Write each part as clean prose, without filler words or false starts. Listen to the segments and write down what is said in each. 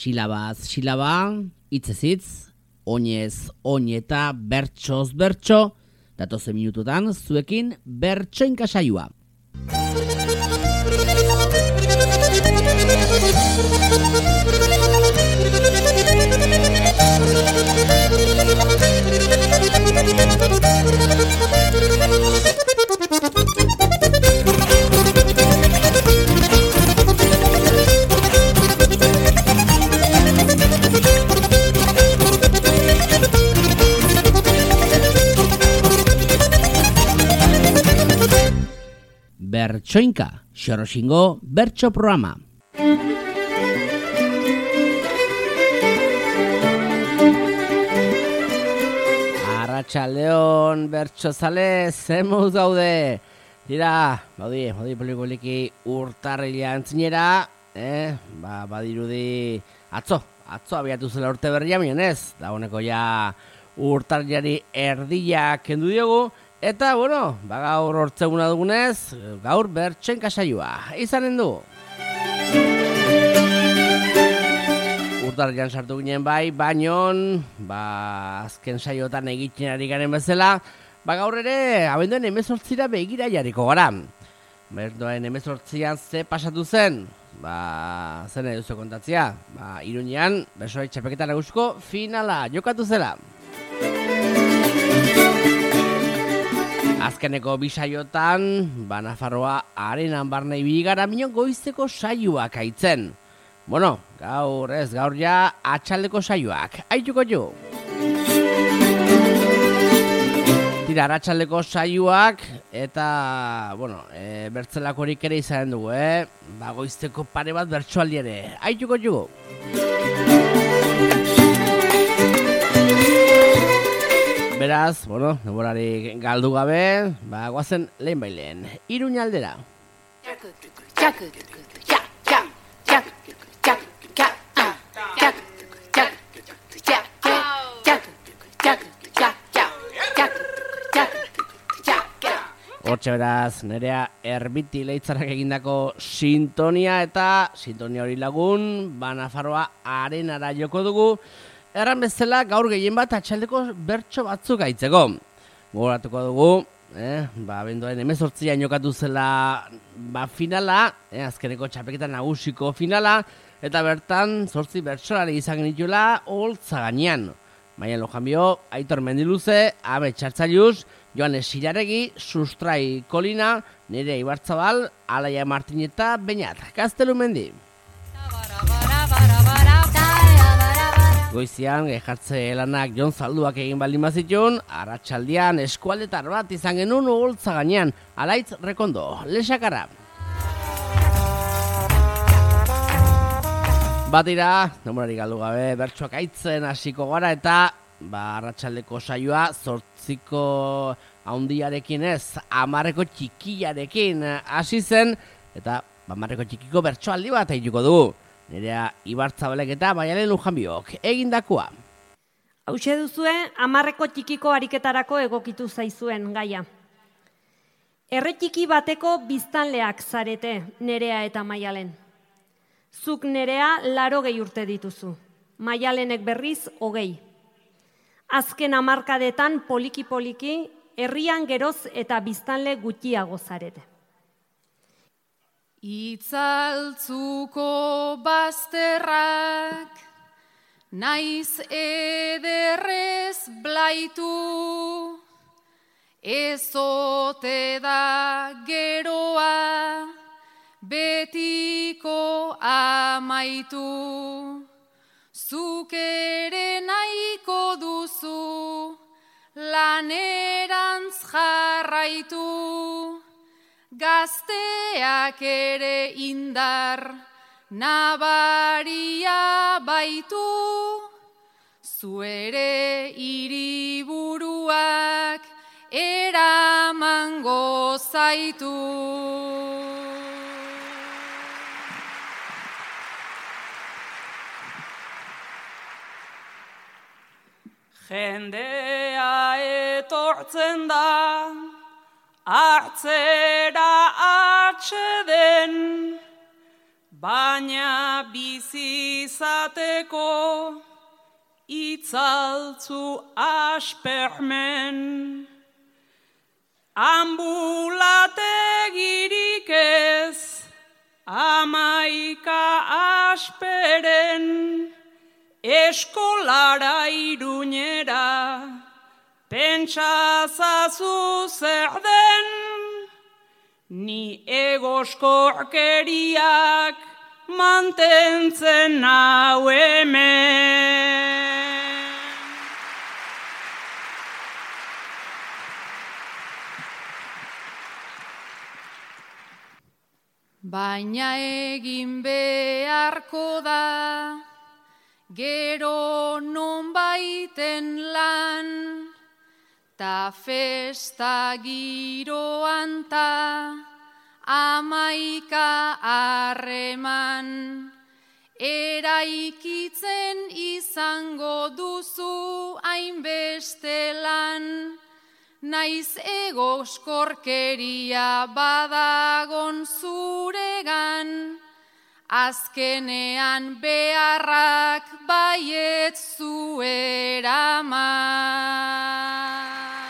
Silabaz silaba, hitzez hitz, oinez oin eta bertsoz bertso, datozen minututan zuekin bertsoinka saioa. Bertsoinka, Xoroxingo bertso programa. Arratsaldeon bertsozale, zemuz gaude. Tira, baudi poliki urtarrila antzinera, badirudi atzo abiatu zela urte berria, minez, dagoeneko ja urtarrilari erdia kendu diogu. Eta, gaur hortzeguna dugunez, gaur bertsoinka saioa izanen du. Urtarrilan sartu ginen baino, azken saiotan egiten ari garen bezala, gaur ere, abenduaren 18ra begira jarriko gara. Abenduaren 18an ze pasatu zen? Zen eduzu kontatzea. Iruñean, Bertsolari Txapelketa Nagusiko finala jokatu zela. Azkeneko bisaiotan, Nafarroa arenan barne ibili gara minon goizeko saioak aitzen. Gaur ja atxaldeko saioak. Aituko jo! Tira, atxaldeko saioak eta, bertzelakorik ere izanen dugu, goizeko pare bat bertsoaldi ere. Aituko jo! Beraz, denborari galdu gabe, guazen lehen bailen. Iruña aldera. Hortxe beraz, Nerea Erbiti Leitzarak egindako sintonia eta sintonia hori lagun, Nafarroa arenara joko dugu. Erran bezala gaur gehien bat atxaldeko bertso batzuk aitzeko. Gogoratuko dugu, abenduaren 18an jokatu zela finala, azkeneko Txapelketa Nagusiko finala, eta bertan 8 bertsolari izan genituela holtza gainean. Maialen Lojanbio, Aitor Mendiluze, Ame Txartzailuz, Joanes Silaregi, Sustrai Kolina, Nerea Ibarzabal, Alaia Martineta, Beñat Gaztelumendi. Goizian, gehartze lanak Jon Zalduak egin baldin bazitun, arratsaldean eskualdetar bat izan genuen holtza gainean, Alaitz Rekondo, Lexakara. Batira, denborari galdu gabe, bertsoak aitzen hasiko gara eta arratsaldeko saioa 8ko handiarekin ez, 10ko txikiarekin hasi zen, eta 10ko txikiko bertsoaldi bat aituko dugu. Nerea Ibartzabalek eta Maialen Lujanbiok egindakoa. Hauxe duzue, 10ko txikiko ariketarako egokitu zaizuen gaia. Erre txiki bateko biztanleak zarete, Nerea eta Maialen. Zuk Nerea 80 urte dituzu, Maialenek berriz 20. Azken hamarkadetan poliki-poliki, herrian geroz eta biztanle gutxiago zarete. Itzaltzuko bazterrak, naiz ederrez blaitu, ezote da geroa, betiko amaitu. Zuk ere nahiko duzu, lanerantz jarraitu. Gazteak ere indar nabaria baitu, zu ere hiriburuak eramango zaitu. Jendea etortzen da, hartzera atxeden, baina bizi izateko itzaltzu aspermen. Ambulategirik ez, 11 asperen, eskolara Iruñera, pentsazazu zer den, ni egoskorkeriak mantentzen nau hemen. Baina egin beharko da, gero nonbaiten lan, ta festa giroan ta 11 harreman. Eraikitzen izango duzu hainbeste lan, naiz egoskorkeria badagon zuregan, azkenean beharrak baiet zu eraman.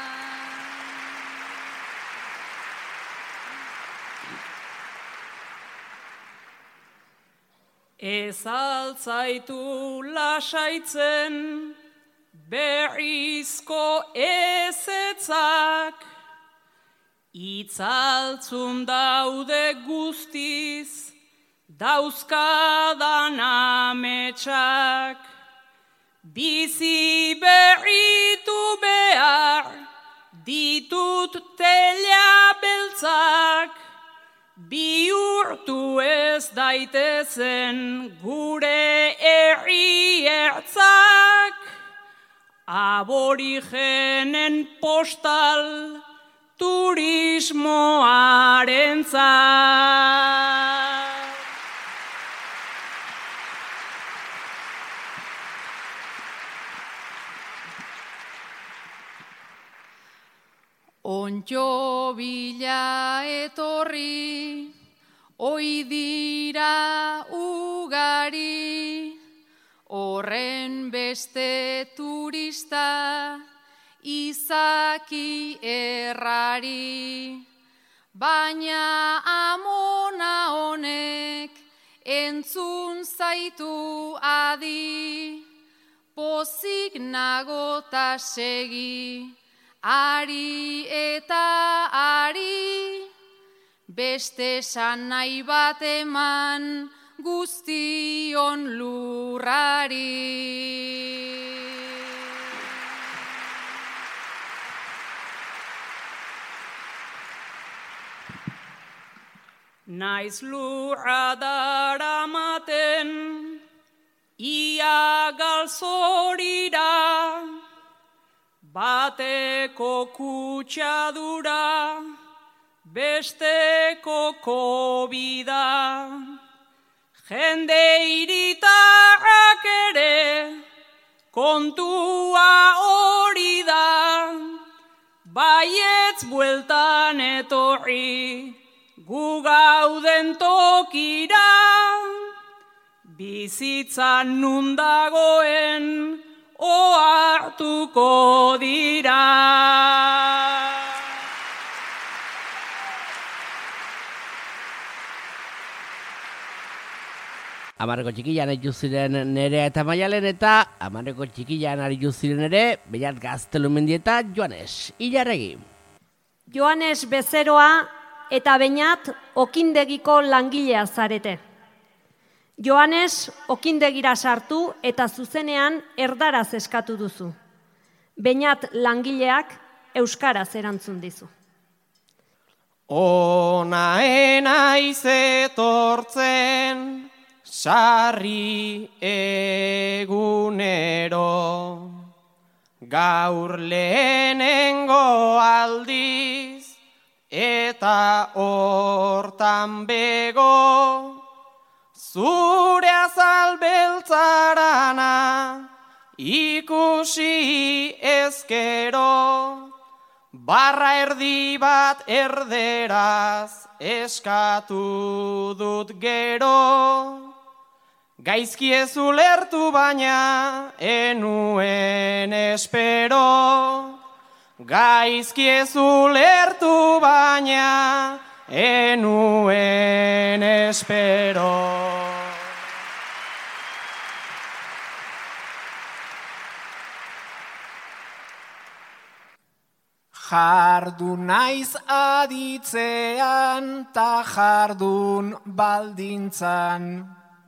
Ez altzaitu lasaitzen berrizko ezetzak, itzaltzun daude guztiz, dauzkadan ametsak. Bizi berritu behar, ditut teila beltzak, bihurtu ez daitezen gure herri ertzak. Aborigenen postal turismoarentzat. Ontxo bila etorri, oi dira ugari, horren beste turista izaki errari. Baina amona honek entzun zaitu adi, pozik nagota segi, ari eta ari, beste esan nahi bat eman guztion lurrari. Naiz lurra daramaten, ia galzorira, bateko kutsadura, besteko kobida. Jende hiritarrak ere kontua hori da, baietz bueltan etorri gu gauden tokira, bizitza nun dagoen ohartuko dira. Amarreko txikilan aritu ziren Nerea eta Maialen, eta amarreko txikilan aritu ziren ere Beiat Gaztelumendi eta Joanes Ilarregi. Joanes bezeroa eta Beñat okindegiko langilea zarete. Joanes okindegira sartu eta zuzenean erdaraz eskatu duzu. Beñat langileak euskaraz erantzun dizu. Ona enaiz etortzen sarri egunero, gaur lehenengo aldiz eta hortan bego, zure azal beltzarana ikusi ezkero, barra erdi bat erderaz eskatu dut gero, gaizki ez ulertu baina enuen espero, gaizki ez ulertu baina enuen espero. Jardun naiz aditzean ta jardun baldintzan,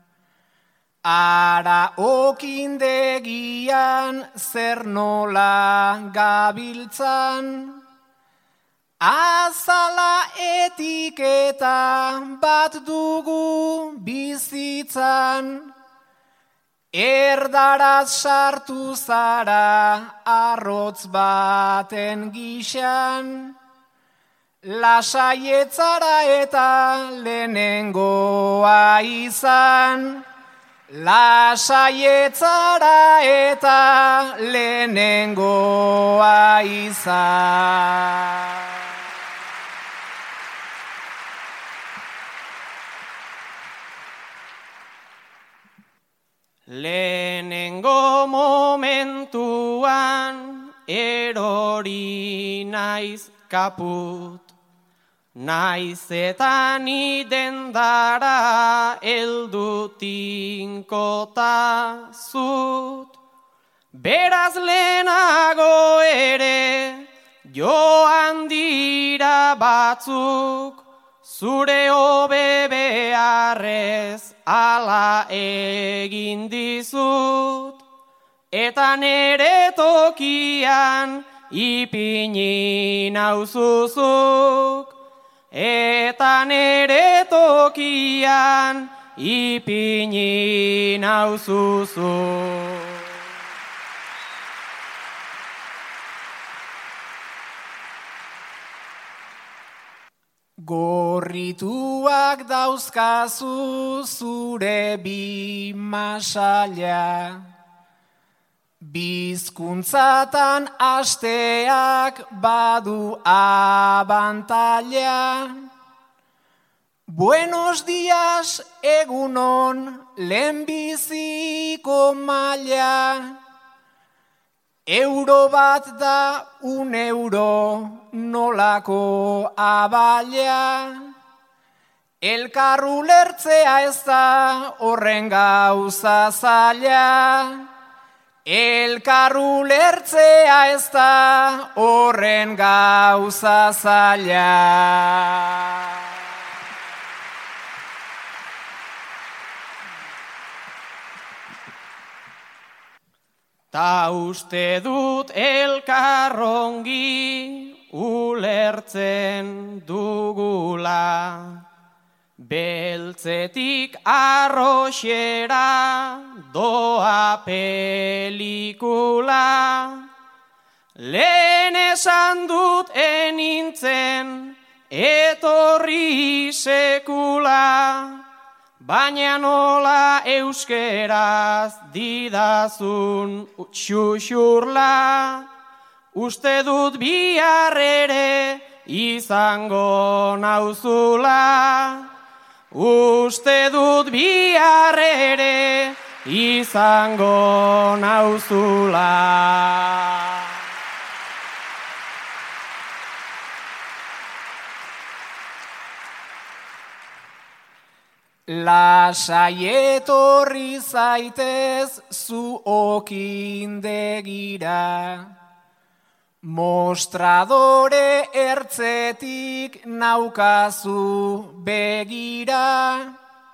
ara okindegian zer nola gabiltzan, azala etiketa bat dugu bizitzan, erdaraz sartu zara arrotz baten gixan, lasaietzara eta lehenengoa izan, lasaietzara eta lehenengoa izan. Lehenengo momentuan erori naiz kaput, naiz eta ni dendara heldu tinkota zut, beraz lehenago ere joan dira batzuk, zure hobe beharrez ala egin dizut, eta nere tokian ipini nauzuzuk, eta nere tokian ipini nauzuzuk. Gorrituak dauzkazu zure bi masaila, bizkuntzatan asteak badu abantaila. Buenos días egunon lehenbiziko maila, euro bat da €1 nolako abaila, elkar ulertzea ez da horren gauza zaila, elkar ulertzea ez da horren gauza zaila. Ta uste dut elkarrongi ulertzen dugula, beltzetik arroxera doa pelikula. Lehen esan dut enintzen etorri sekula, baina nola euskeraz didazun xuxurla, uste dut bihar ere izango nauzula, uste dut bihar ere izango nauzula. Lasai etorri zaitez zu okindegira, mostradore ertzetik naukazu begira,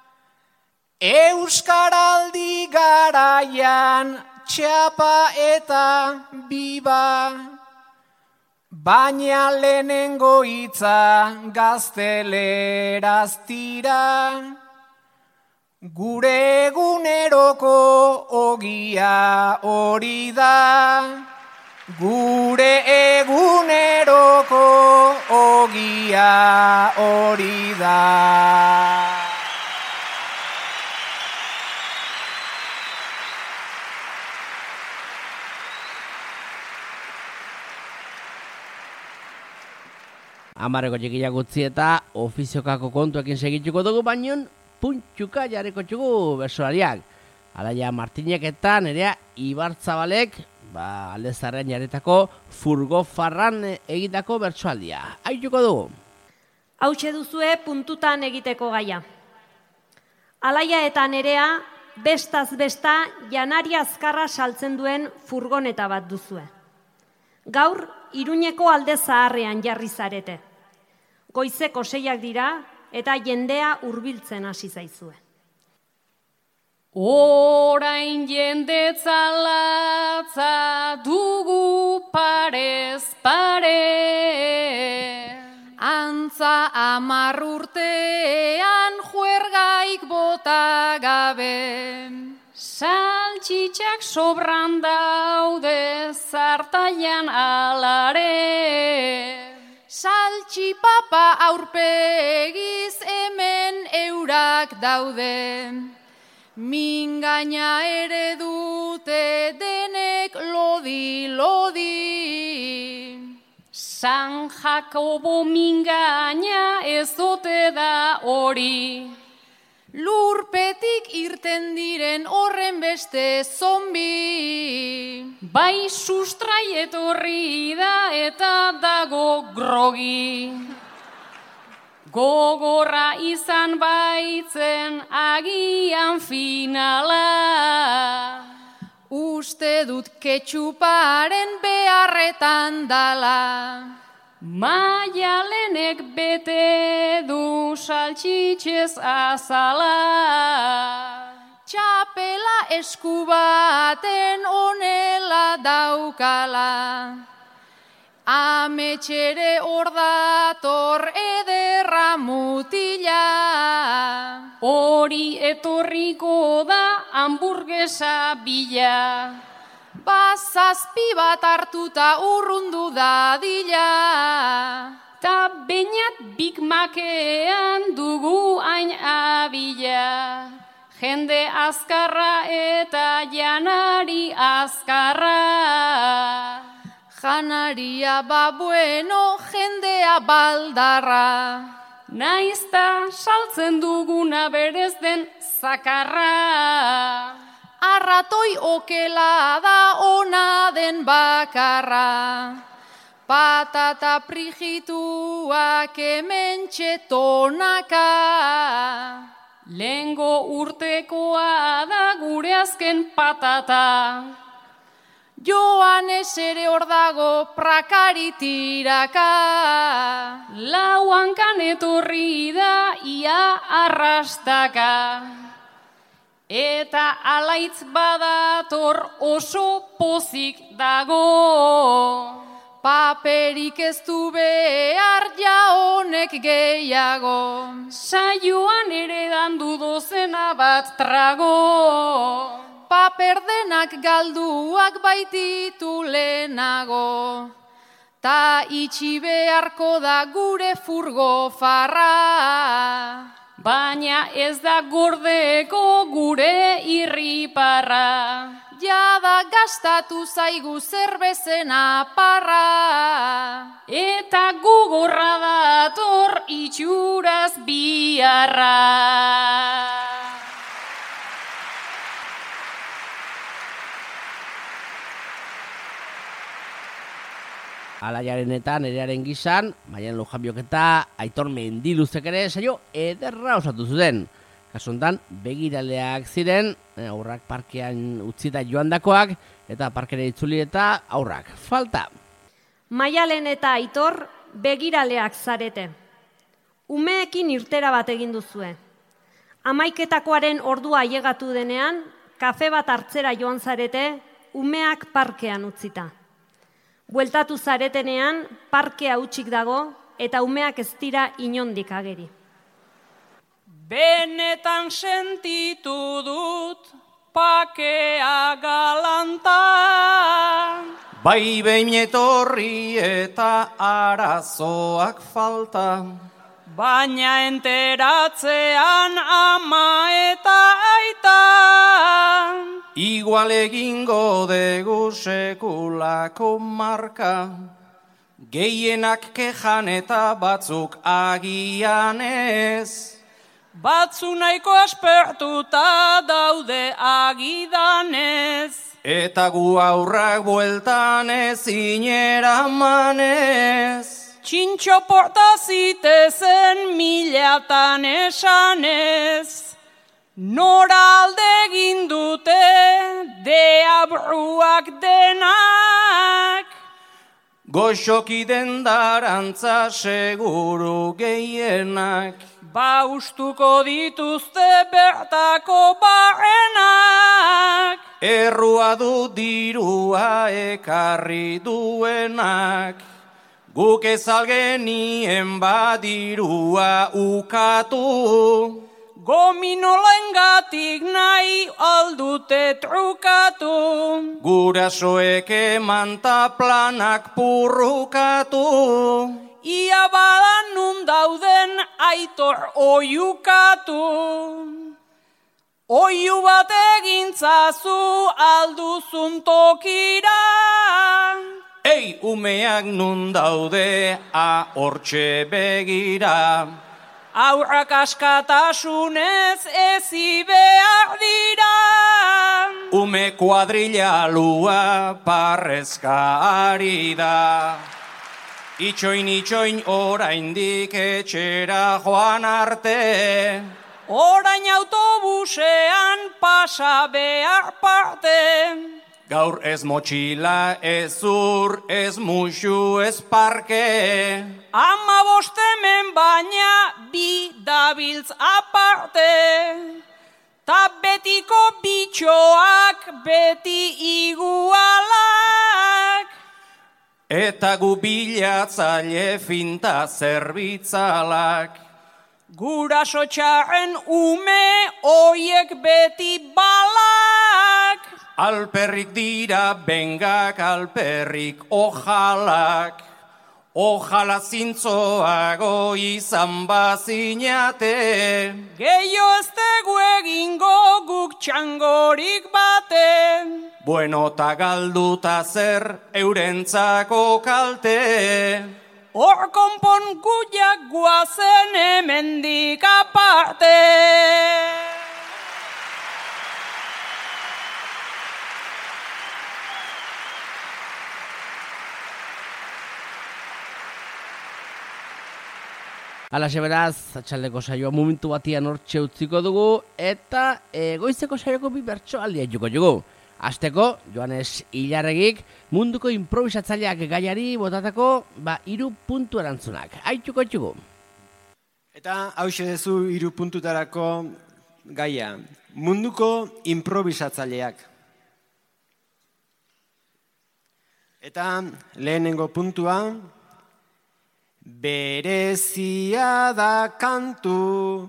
euskaraldi garaian txapa eta biba, baina lehenengo hitza gazteleraz tira. Gure eguneroko ogia hori da, gure eguneroko ogia hori da. Amarreko txikiak utzi eta ofiziokako kontuekin segituko dugu, baino puntxuka jarriko txugu bersolariak. Alaia Martinek eta Nerea Ibartzabalek, Aldezarren jarretako furgo farran egitako bertsoaldia. Aituko dugu. Hautxe duzue puntutan egiteko gaia. Alaia eta Nerea bestaz besta janari azkarra saltzen duen furgoneta bat duzue. Gaur Iruñeko Alde Zaharrean jarri zarete. Goizeko 6 dira eta jendea hurbiltzen hasi zaizue. Orain jendetza latza dugu parez pare. Antza 10 urtean juergaik bota gabe. Saltxitxak sobran daude zartaian alare. Saltxipapa aurpegiz hemen eurak daude. Mingaina ere dute denek lodi-lodi. San Jakobo mingaina ez ote da hori. Lurpetik irten diren horren beste zombi. Bai sustrai etorri da eta dago grogi. Gogorra izan baitzen agian finala. Uste dut ketxuparen beharretan dala. Maialenek bete du saltxitxez azala. Txapela eskubaten onela daukala. Ametxere hor dator ederra mutila. Hori etorriko da hamburguesa bila. Bazazpi bat hartuta urrundu dadila. Ta bainat Big Macean dugu hain abila. Jende azkarra eta janari azkarra. Janaria bueno, jendea baldarra. Naizta saltzen duguna berez den zakarra. Arratoi okela da ona den bakarra. Patata prigituak hemen txetonaka. Lengo urtekoa da gure azken patata. Joanes ere hor dago prakaritiraka. Lauankan etorri da ia arrastaka. Eta alaitz badator oso pozik dago. Paperik ez du behar ja honek gehiago. Saioan ere dandu dozena bat trago. Paper denak galduak baititu lehenago. Ta itxi beharko da gure furgo farra. Baina ez da gordeko gure irriparra. Jada gastatu zaigu zerbezena parra. Eta gugorra dator itxuraz biharra. Alaiaren eta Nerearen gizan, Maialen Lujanbiok eta Aitor Mendiluzek ere saio ederra osatu zuten. Kasu honetan, begiraleak ziren, aurrak parkean utzita joandakoak, eta parkera itzuli eta aurrak falta. Maialen eta Aitor begiraleak zarete. Umeekin irtera bat egin duzue. 11:00 ordua ailegatu denean, kafe bat hartzera joan zarete, umeak parkean utzita. Bueltatu zaretenean, parkea hutsik dago eta umeak ez dira inondik ageri. Benetan sentitu dut pakea galanta. Bai behin etorri eta arazoak falta. Baina enteratzean ama eta aita. Igual egingo degu sekulako marka. Gehienak kejan eta batzuk agian ez. Batzu nahiko aspertuta daude agidanez. Eta gu aurrak bueltan ezin eramanez. Txintxo porta zitezen milatan esanez. Nora alde egin dute deabruak denak. Goxoki dendarantza seguru gehienak. Ba ustuko dituzte bertako barrenak. Errua du dirua ekarri duenak. Guk ez algenien badirua ukatu. Gominolengatik nahi aldute trukatu. Gurasoek eman ta planak purrukatu. Ia badan nun dauden Aitor oiukatu. Oiu bat egintzazu alduzun tokira. Ei, umeak nun daude hortxe begira. Aurrak askatasunez ezi behar dira. Ume kuadrilla lua parrezka ari da. Itxoin oraindik etxera joan arte. Orain autobusean pasa behar parte. Gaur ez motxila, ez zur, ez musu, ez parke. 15 hemen baina bi dabiltz aparte. Ta betiko bitxoak beti igualak. Eta gu bilatzaile finta zerbitzalak. Guraso txarren ume oiek beti balak. Alperrik dira bengak, alperrik ojalak. Ojala zintzoago izan bazinate. Gehiago ez dugu egingo guk txangorik bate. Bueno ta galduta zer eurentzako kalte. Hor konpon guiak guazen hemendik aparte. Alaxe beraz, atxaldeko saioa momentu batian hortxe utziko dugu, eta goizeko saioko bi bertsoaldia juko dugu. Azteko, Joanes Ilarregik munduko improvisatzaileak gaiari botatako 3 puntu erantzunak. Aituko jugu. Eta hauxe dezu 3 puntutarako gaia. Munduko improvisatzaileak. Eta lehenengo puntua, berezia da kantu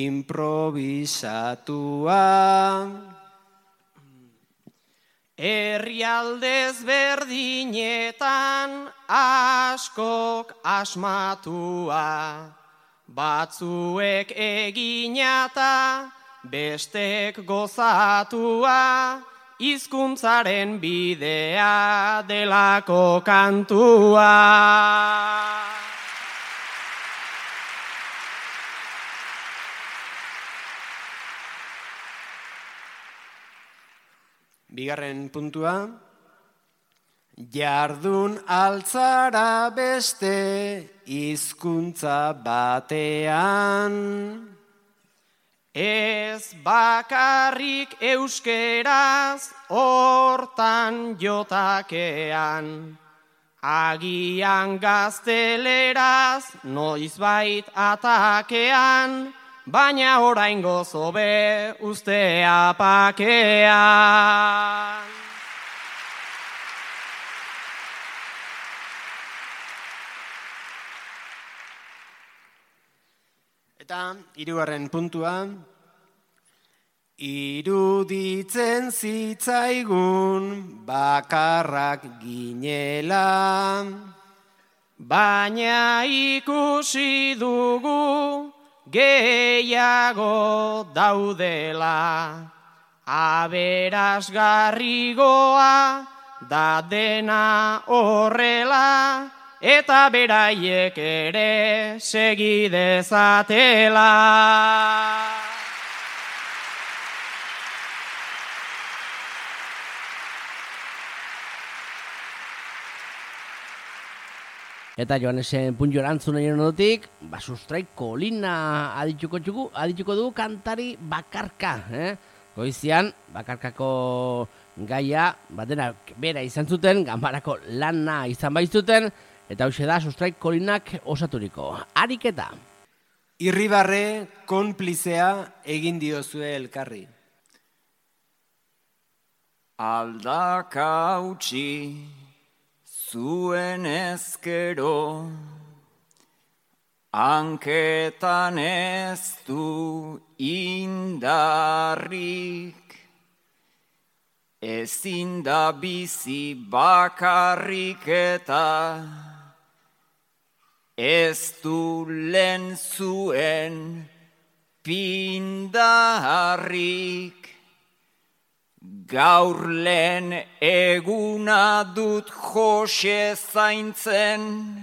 improvisatua. Herrialdez berdinetan askok asmatua. Batzuek eginata, bestek gozatua. Hizkuntzaren bidea delako kantua. Bigarren puntua, jardun altzara beste hizkuntza batean. Ez bakarrik euskeraz hortan jotakean. Agian gazteleraz noizbait atakean. Baina oraingo zobe uste apakean. Eta hirugarren puntua, iruditzen zitzaigun bakarrak ginela. Baina ikusi dugu gehiago daudela, aberasgarrigoa da dena horrela, eta beraiek ere segi dezatela. Eta Joanesen puntu erantzun egin dutik, sustrai kolina adituko dugu kantari bakarka. Goizian, bakarkako gaia, dena bera izan zuten, ganbarako lana izan baitzuten, eta hauxe da sustrai kolinak osaturiko. Ariketa. Irribarre konplizea egin diozue elkarri. Aldaka utzi zuen ezkero, hanketan ez du indarrik, ezin da bizi bakarrik eta ez du lehen zuen pindarrik. Gaur lehen eguna dut Jose zaintzen,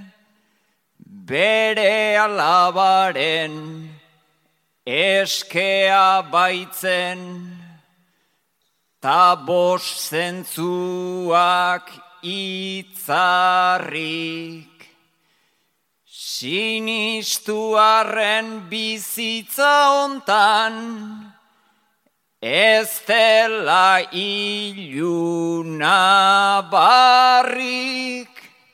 bere alabaren eskea baitzen, ta bost zentzuak itzarrik. Sinistuarren bizitza hontan, ez dela iluna barrik,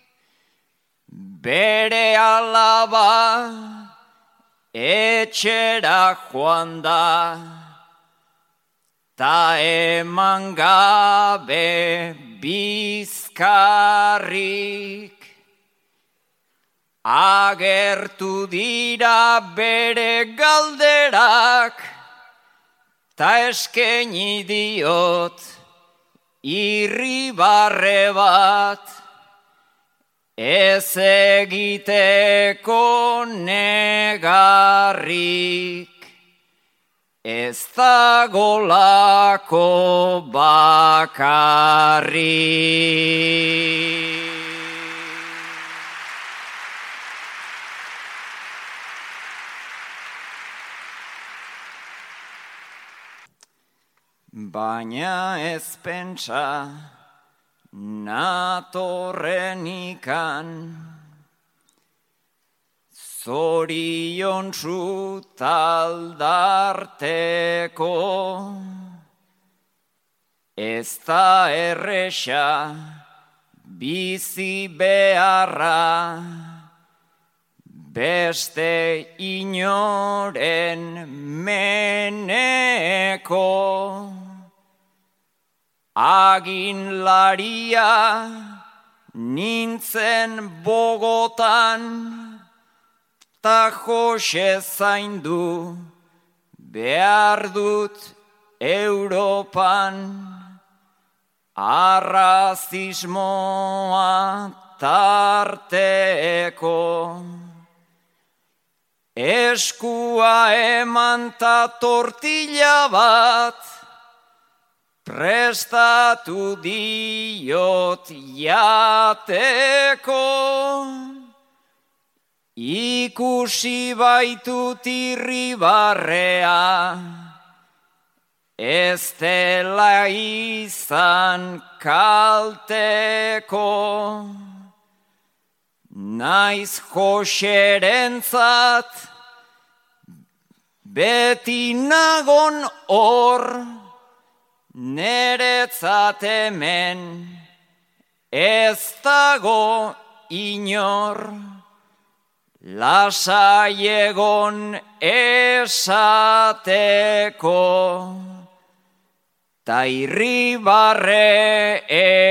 bere alaba etxera joan da, ta eman gabe bizkarrik. Agertu dira bere galderak, ta eskaini diot irribarre bat, ez egiteko negarrik, ez dagolako bakarrik. Baina ez pentsa natorrenikan, zoriontsu taldarteko, ez da erresa bizi beharra, beste inoren meneko. Aginlaria nintzen Bogotan, ta Jose zaindu behar dut Europan, arrazismoa tarteko. Eskua eman ta tortilla bat, prestatu diot jateko. Ikusi baitut irribarrea, ez dela izan kalteko. Naiz Joserentzat beti nagon hor, neretzat hemen ez dago inor, lasai egon esateko, ta irribarre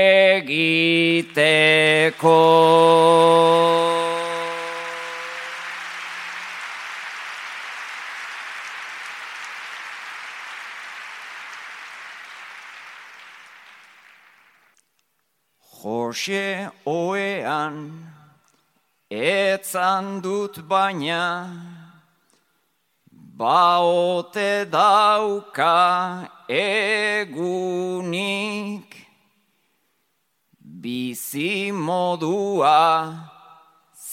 egiteko. Jose oean etzan dut baina, baote dauka egunik, bizi modua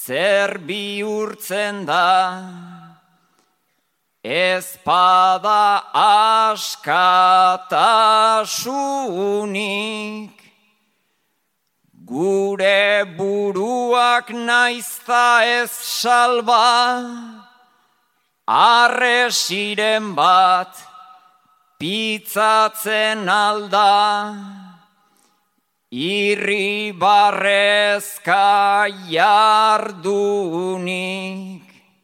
zer bihurtzen da, ezpada askatasunik, gure buruak naizta ez salba, arresiren bat pitzatzen alda, irribarrezka jardunik.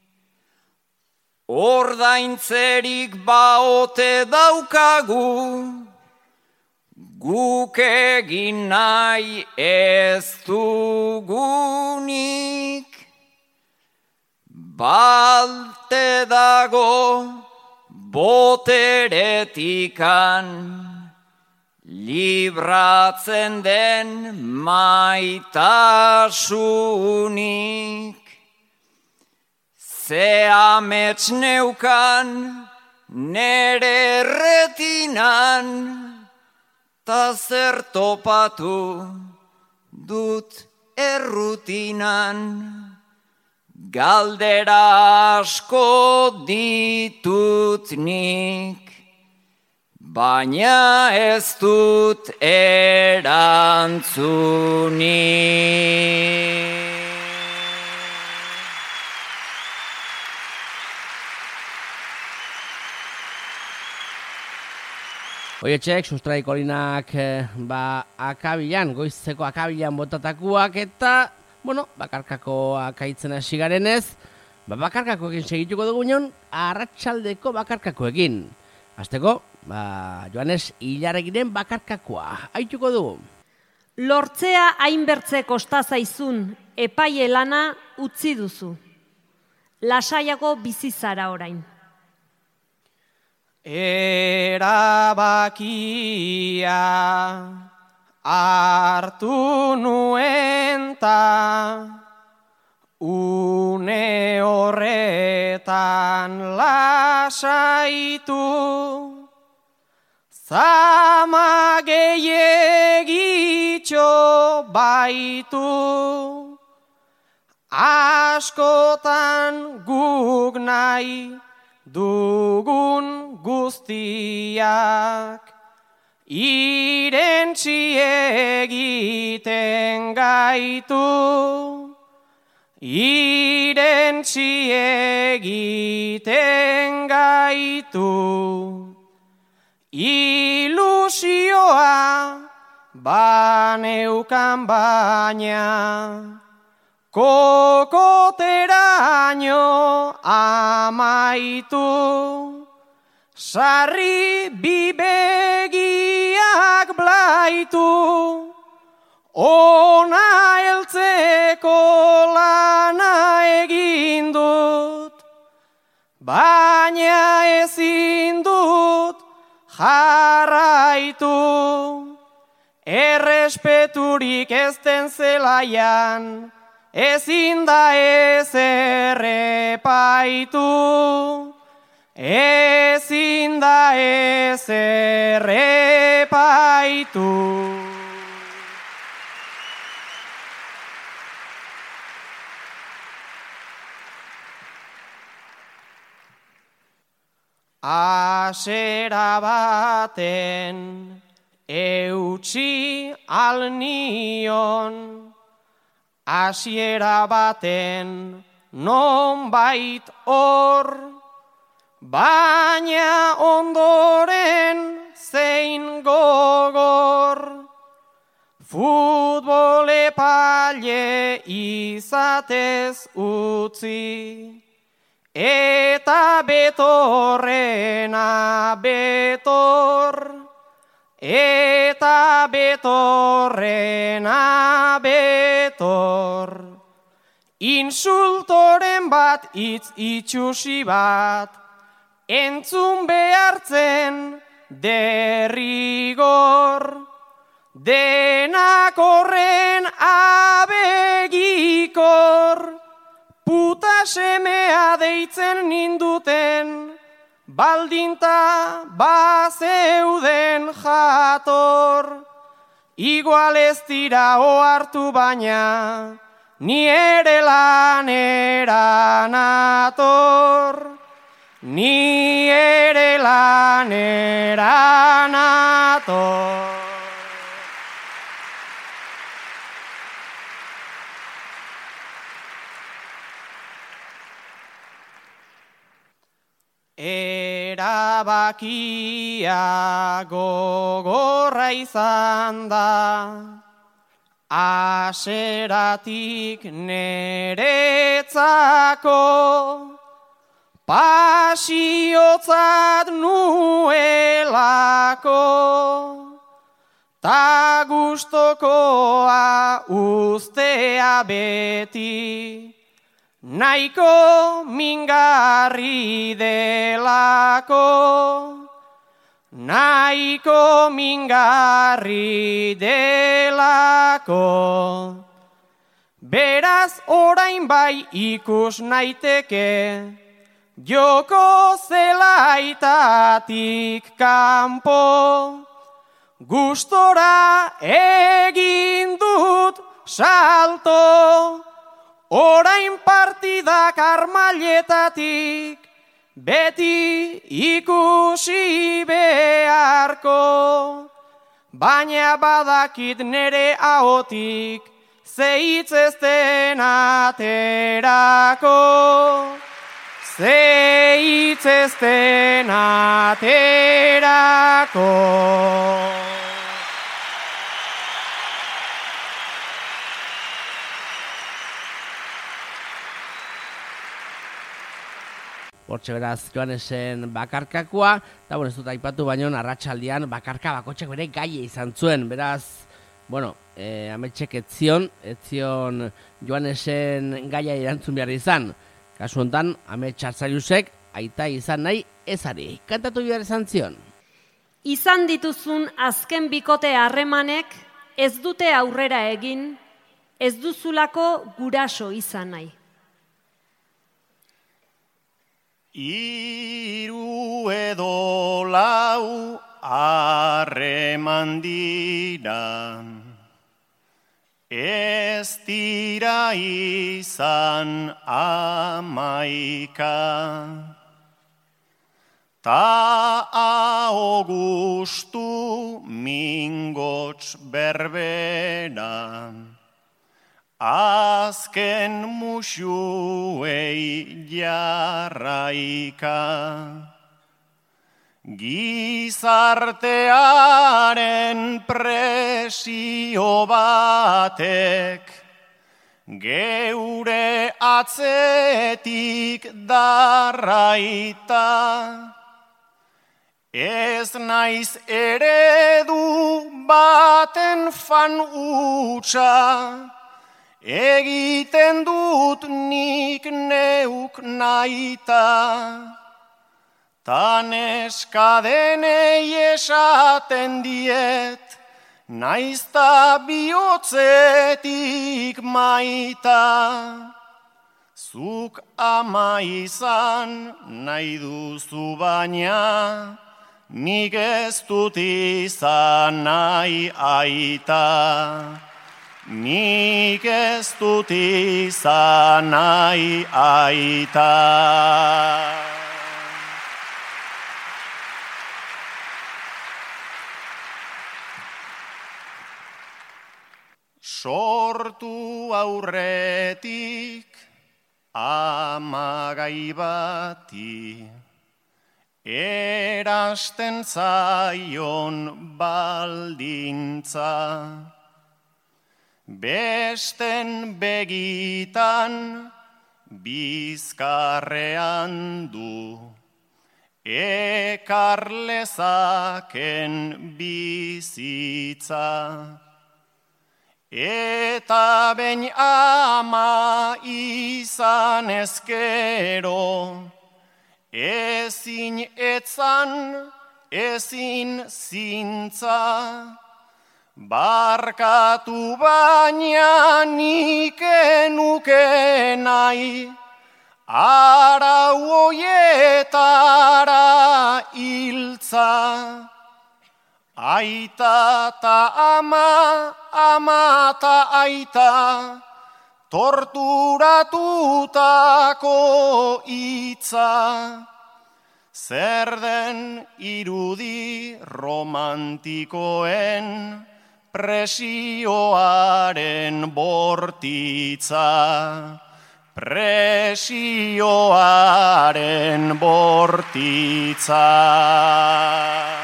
Ordaintzerik baote daukagu, guk egin nahi ez dugunik. Balte dago boteretikan, libratzen den maitasunik. Ze amets neukan nere erretinan, ta zer topatu dut errutinan. Galdera asko ditut nik, baina ez dut erantzunik. Oietxek, sustraikolinak akabilan, goiztzeko akabilan botatakuak eta, bakarkako akaitzen hasi garenez, bakarkakoekin segituko dugu nion, arratsaldeko bakarkakoekin. Hasteko, Joanes Ilarregiren bakarkakoa, haituko dugu. Lortzea hainbertze kosta zaizun epaile lana utzi duzu. Lasaiago bizi zara orain. Erabakia hartu nuen ta une horretan lasaitu, zama gehiegitxo baitu, askotan guk nahi dugun guztiak, irentsi egiten gaitu, irentsi egiten gaitu. Ilusioa baneukan baina, kokoteraino amaitu, sarri bibegiak blaitu, ona heltzeko lana egin dut, baina ezin dut jarraitu, errespeturik ez den zelaian, ezin da ezer epaitu, ezin da ezer epaitu. Asera baten eutsi alnion, hasiera baten nonbait hor, baina ondoren zein gogor, futbol epaile izatez utzi, eta betorrena betor, eta betorrena betor. Insultoren bat hitz itxusi bat, entzun behartzen derrigor, denak horren abegikor, puta semea deitzen ninduten, baldinta bazeuden jator. Igual ez dira ohartu baina, ni ere lanera nator, ni ere lanera nator. Erabakia gogorra izan da, aseratik neretzako, pasiotzat nuelako, ta gustokoa ustea beti, nahiko mingarri delako, nahiko mingarri delako. Beraz orain bai ikus naiteke, joko zelaitatik kanpo, gustora egin dut salto, orain partidak armailetatik, beti ikusi beharko, baina badakit nere ahotik, ze hitz ez den aterako, ze hitz ez den aterako. Hortxe beraz Joanesen bakarkakoa, eta ez dut aipatu baino arratsaldean bakarka bakotxeko ere gaia izan zuen, beraz, ametsek etzion Joanesen gaia erantzun behar izan. Kasu honetan, amets Arzariusek aita izan nahi ezari, kantatu behar izan zion. Izan dituzun azken bikote harremanek ez dute aurrera egin, ez duzulako guraso izan nahi. Hiru edo lau harreman dira, ez dira izan 11, ta Augustu mingots berbera, azken musuei jarraika, gizartearen presio batek, geure atzetik darraita, ez naiz eredu baten fan utxa, egiten dut nik neuk naita, ta neska denei esaten diet, naizta bihotzetik maita. Zuk ama izan nahi duzu baina, nik ez dut izan nahi aita. Nik ez dut izan nahi aita. Sortu aurretik amagai bati, erasten zaion baldintza, besten begitan bizkarrean du, ekar lezaken bizitza. Eta behin ama izan ezkero, ezin etzan, ezin zintza, barkatu baina nik enuke nahi, arau hoietara hiltza. Aita ta ama, ama ta aita, torturatutako hitza, zer den irudi romantikoen presioaren bortitza, presioaren bortitza.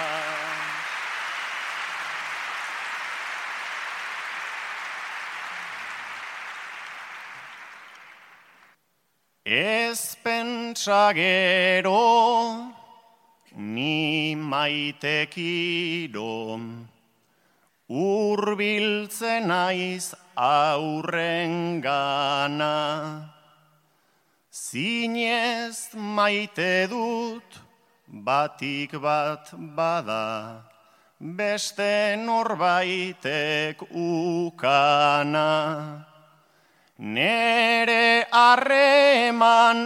Ez pentsa gero, ni maitekiro, hurbiltzen naiz aurrengana. Zinez maite dut, batik bat bada, beste norbaitek ukana. Nere harreman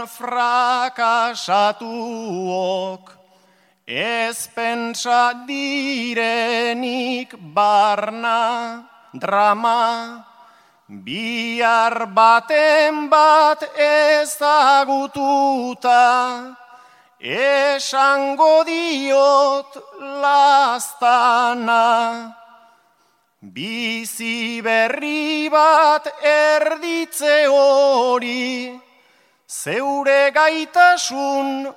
frakasatuok, ez pentsa direnik barna drama, bihar baten bat ezagututa, esango diot laztana. Bizi berri bat erditze hori, zeure gaitasun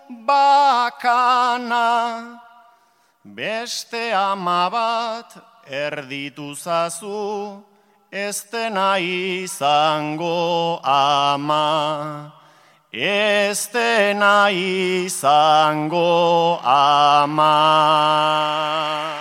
bakana. Beste ama bat erditu zazu, ez dena izango ama. Ez dena izango ama.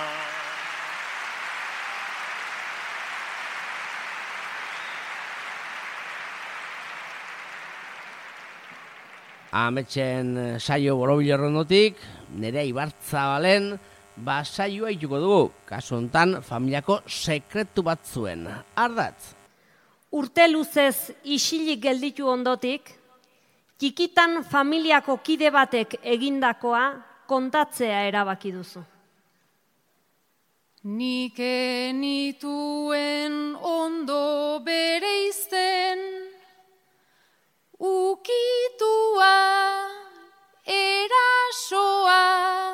Ametxen saio borobilerrondotik, Nerea Ibarzabalen saioa ituko dugu, kasu hontan familiako sekretu bat zuen. Ardatz. Urte luzez isilik gelditu ondotik, txikitan familiako kide batek egindakoa kontatzea erabaki duzu. Nik enituen ondo bereizten, ukitua, erasoa,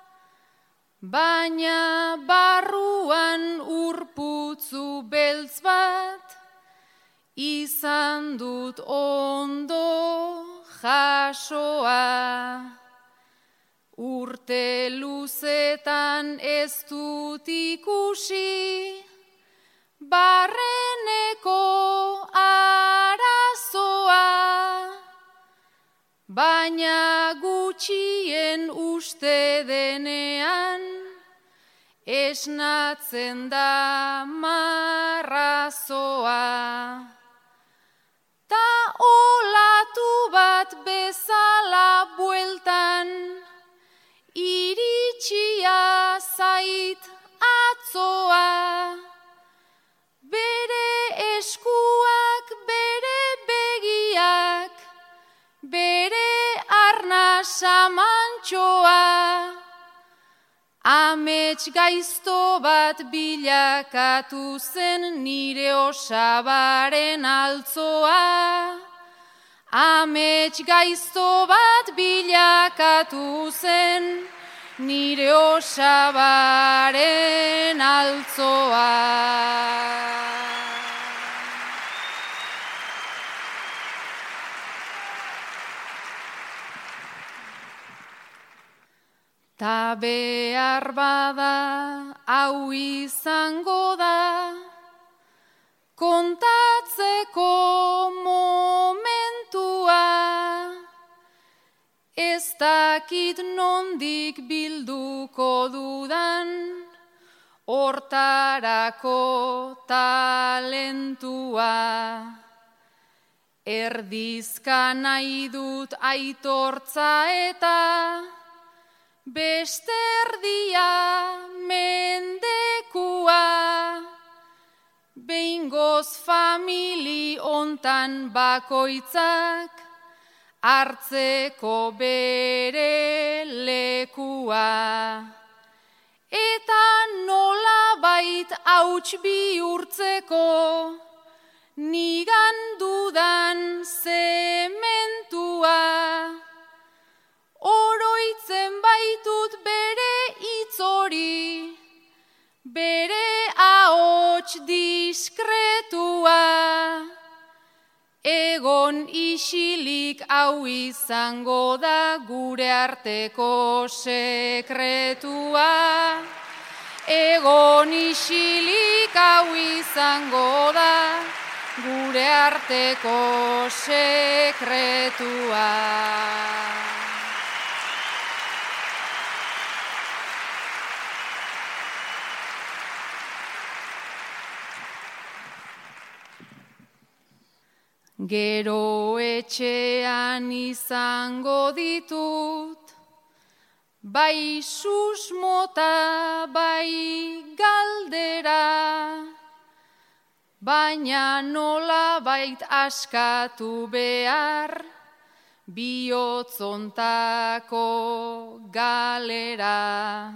baina barruan urputzu beltz bat, izan dut ondo jasoa. Urte luzetan ez dut ikusi, barreneko arazoa, baina gutxien uste denean, esnatzen da marrazoa. Ta olatu bat bezala bueltan, iritsia zait atzoa. Bere eskuak, bere begiak, bere arnasa mantxoa. Amets gaizto bat bilakatu zen nire osabaren altzoa. Amets gaizto bat bilakatu zen nire osabaren altzoa. Ta behar bada hau izango da, kontatzeko momentua, ez dakit nondik bilduko dudan, hortarako talentua. Erdizka nahi dut aitortza eta, beste erdia mendekua, behingoz famili ontan bakoitzak, hartzeko bere lekua. Eta nola bait hauts bihurtzeko, nigan dudan zementua, oroitzen baitut bere itzori, bere ahots diskretua, egon isilik hau izango da gure arteko sekretua. Egon isilik hau izango da gure arteko sekretua. Gero etxean izango ditut, bai susmota, bai galdera, baina nola bait askatu behar, bihotzontako galera.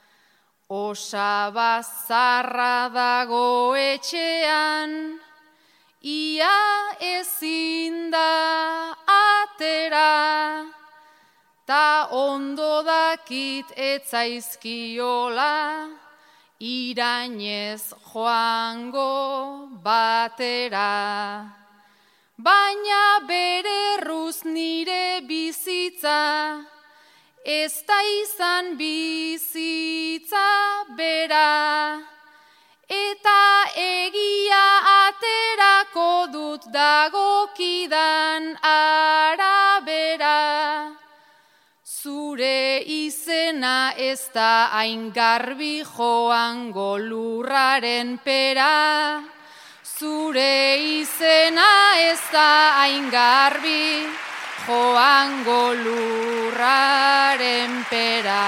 Osaba zarra dago etxean, ia ezin da atera, ta ondo dakit etzaizkiola, irainez joango batera. Baina bere erruz nire bizitza, ez da izan bizitza bera, eta egia aterako dut dagokidan arabera. Zure izena ez da hain garbi joango lurraren pera. Zure izena ez da hain garbi joango lurraren pera.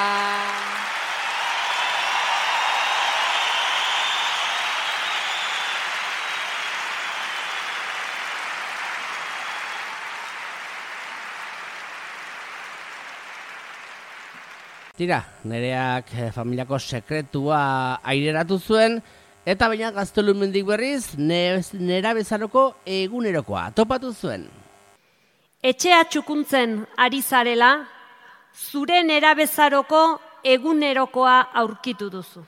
Tira, Nereak familiako sekretua aireratu zuen, eta baina Gaztelumendik berriz nerabezaroko egunerokoa topatu zuen. Etxea txukuntzen ari zarela, zure nerabezaroko egunerokoa aurkitu duzu.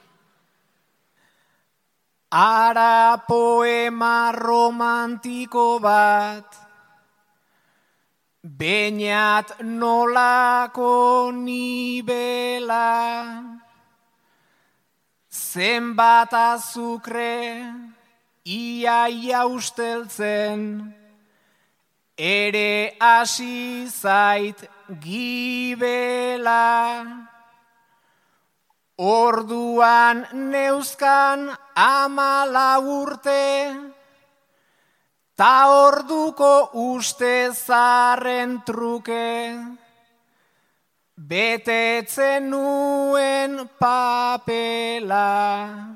Ara poema romantiko bat, Beñat nolako nibela, zenbat azukre iaia usteltzen, ere hasi zait gibela. Orduan neuzkan 14 urte, ta orduko uste zarren truke, betetzen nuen papela.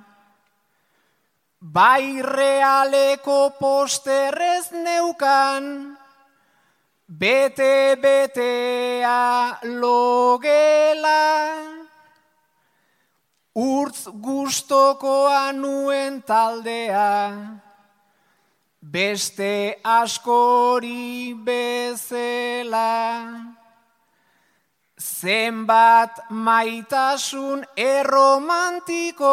Bai realeko posterrez neukan, bete-betea logela. Urtz gustokoa nuen taldea, beste askori bezala. Zenbat maitasun erromantiko,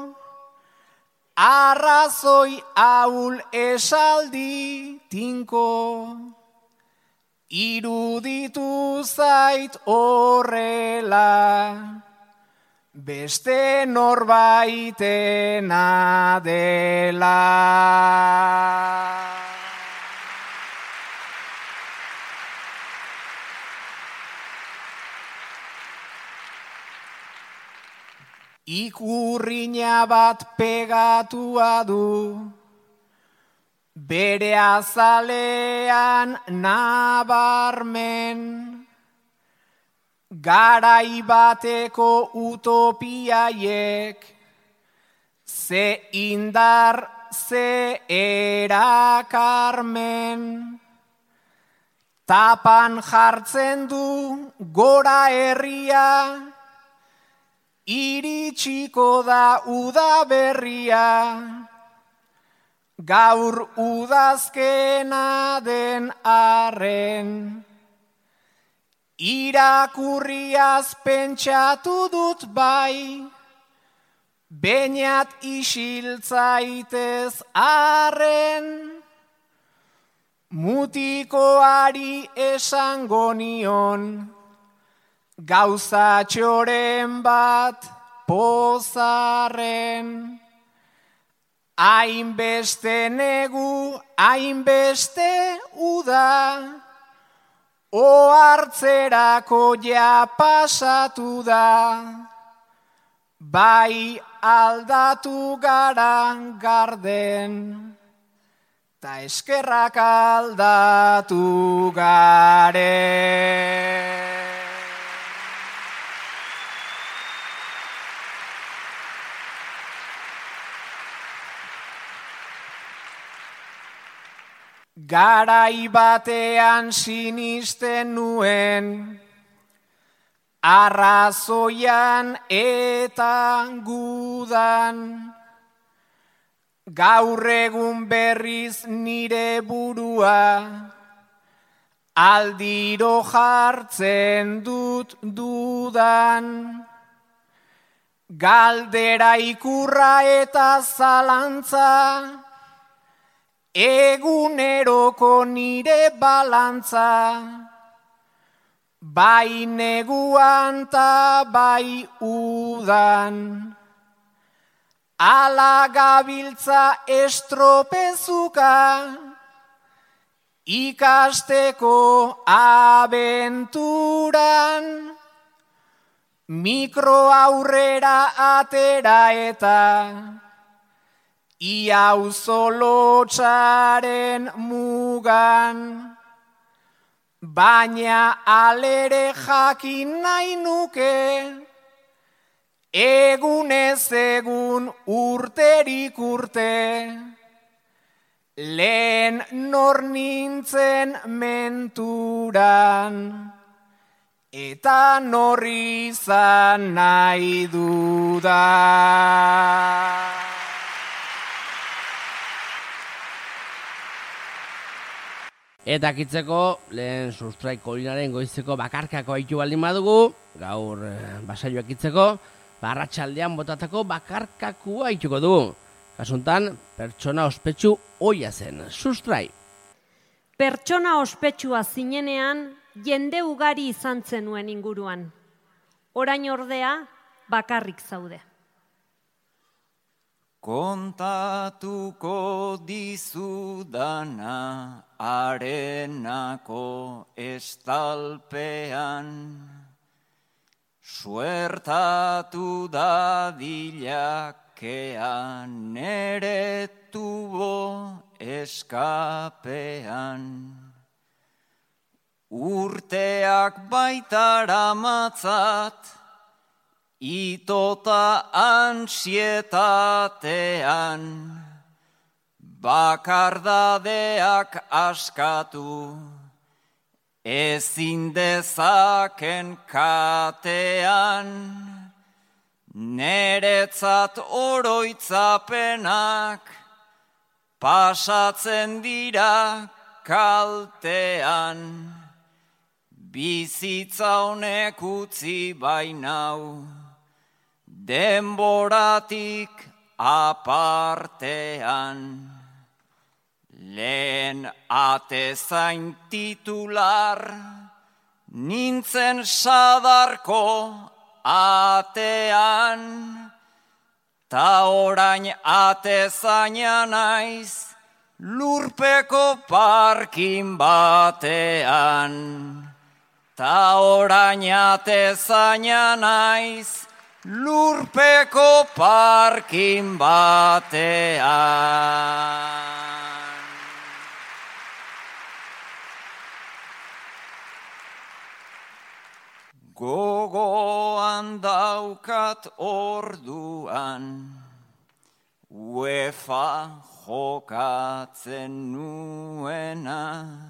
arrazoi ahul esaldi tinko. Iruditu zait horrela, beste norbaitena dela. Ikurriña bat pegatua du, bere azalean nabarmen. Garai bateko utopiaiek, ze indar, ze erakarmen. Tapan jartzen du gora herria, iritsiko da udaberria. gaur udazkena den arren. Irakurriaz pentsatu dut bai, bainat isiltzaitez arren. Mutikoari esango nion, gauzatxoren bat pozarren. Hainbeste negu, hainbeste uda, ohartzerako ja pasatu da. Bai aldatu gara garden, ta eskerrak aldatu gare. Garai batean sinisten nuen, arrazoian eta gudan. Gaur egun berriz nire burua, aldiro jartzen dut dudan. Galdera ikurra eta zalantza, eguneroko nire balantza, bai neguan ta bai udan. Ala gabiltza estropezuka, ikasteko abenturan. Mikro aurrera atera eta ia auzolotsaren mugan, baina alere jakin nahi nuke, egunez egun urterik urte, lehen nor nintzen menturan, eta nor izan nahi dudan. Eta kitzeko, lehen Sustraik kolinaren goizeko bakarkako haitu baldin badugu, gaur basaioak kitzeko, arratsaldean botatako bakarkakua haituko dugu. Kasuntan, pertsona ospetsu oia zen, Sustrai. Pertsona ospetsua zinenean, jende ugari izan zenuen inguruan. Orain ordea, bakarrik zaude. Kontatuko dizudana arenako estalpean, suertatu dadilakean nere tubo eskapean. Urteak baitara matzat, itota ansietatean, bakardadeak askatu, ezin dezaken katean, neretzat oroitzapenak, pasatzen dira kaltean, bizitza honek utzi bainau, denboratik apartean. Lehen atezain titular, nintzen sadarko atean, ta orain atezaina naiz, lurpeko parkin batean. Ta orain atezaina naiz, lurpeko parkin batean. Gogoan daukat orduan, UEFA jokatzen nuena,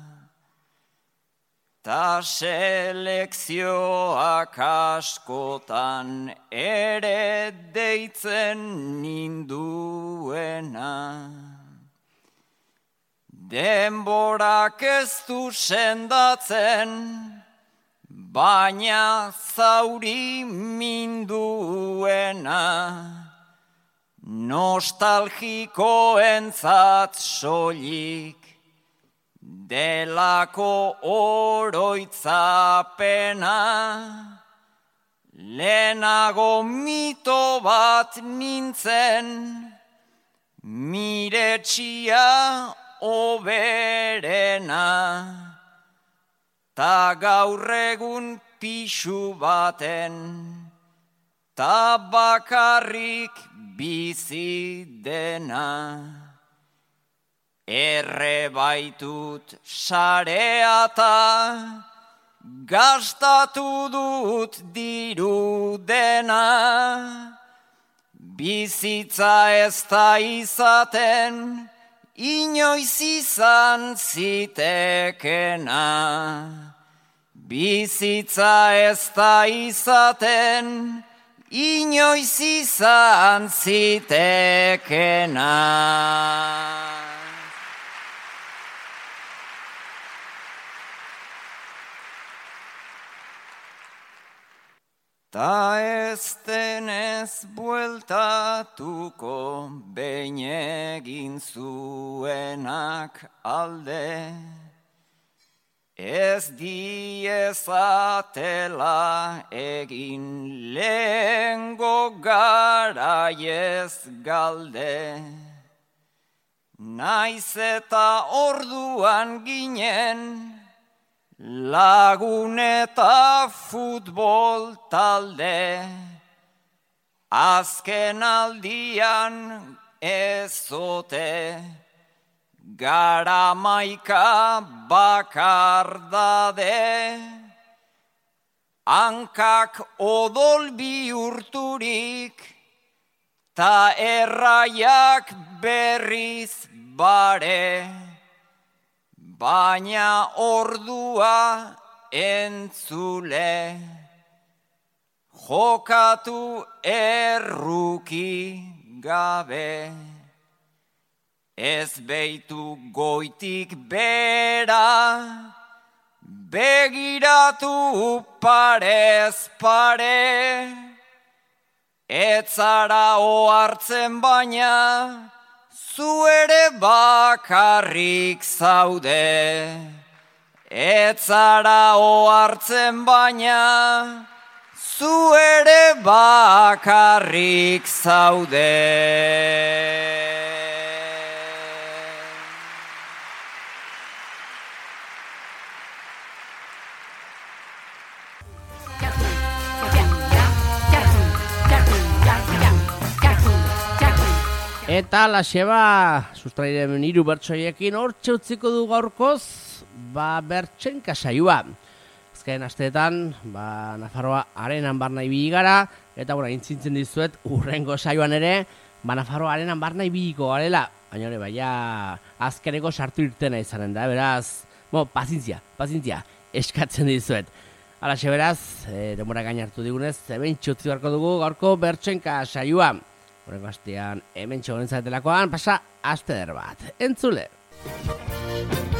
ta selekzioak askotan ere deitzen ninduena. denborak ez du sendatzen, baina zauri minduena, nostalgikoentzat soilik, delako oroitzapena, lehenago mito bat nintzen, miretsia oberena, ta gaur egun pixu baten, ta bakarrik bizi dena. Erre baitut sareata, gastatu dut diru dena, bizitza ez da izaten, inoiz izan zitekena. Bizitza ez da izaten, inoiz izan zitekena. Ta ez denez bueltatuko behin egin zuenak alde, ez diezatela egin lehengo garaiez galde. Naiz eta orduan ginen, lagun eta futbol talde, azken aldian ezote, garamaika bakardade, hankak odol bihurturik, ta erraiak berriz bare. Baina ordua entzule, jokatu erruki gabe. Ez beitu goitik bera, begiratu parez pare. Ez zara ohartzen baina, zu ere bakarrik zaude. Ez zara ohartzen baina, zu ere bakarrik zaude. Eta laxeba, sustrairen hiru bertsoiekin hortxe utziko du gaurkoz, bertsenka saioa. Azken asteetan, Nafarroa arenan barna ibili gara, eta intzintzen dizuet urrengo saioan ere, Nafarroa arenan barna ibiliko garela. Baina hori, azkeneko sartu irtena izanen da, beraz, pazientzia, eskatzen dizuet. Alaxe beraz, denbora gain hartu digunez, hemen txutzi beharko dugu gaurko bertsenka saioa. Horrengo astean hemen txogonen zaretelakoan, pasa aste der bat. Entzule!